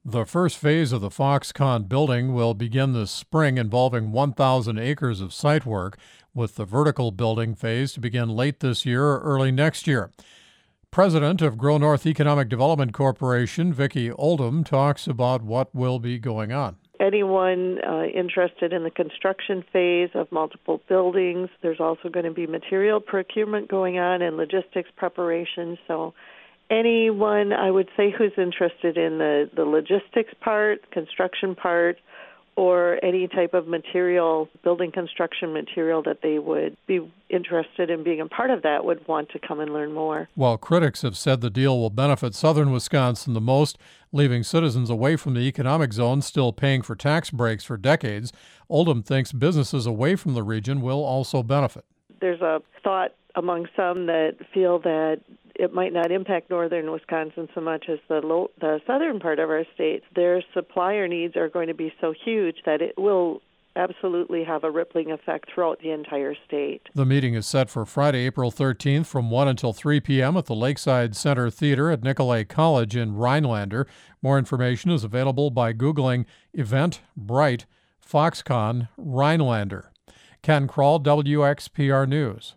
The first phase of the Foxconn building will begin this spring, involving 1,000 acres of site work, with the vertical building phase to begin late this year or early next year. President of Grow North Economic Development Corporation, Vicki Oldham, talks about what will be going on. Anyone interested in the construction phase of multiple buildings, there's also going to be material procurement going on and logistics preparation. So anyone, I would say, who's interested in the logistics part, construction part, or any type of material, building construction material that they would be interested in being a part of that would want to come and learn more. While critics have said the deal will benefit southern Wisconsin the most, leaving citizens away from the economic zone still paying for tax breaks for decades, Oldham thinks businesses away from the region will also benefit. There's a thought among some that feel that it might not impact northern Wisconsin so much as the southern part of our state. Their supplier needs are going to be so huge that it will absolutely have a rippling effect throughout the entire state. The meeting is set for Friday, April 13th from 1 until 3 p.m. at the Lakeside Center Theater at Nicolet College in Rhinelander. More information is available by Googling Eventbrite Foxconn Rhinelander. Ken Kroll, WXPR News.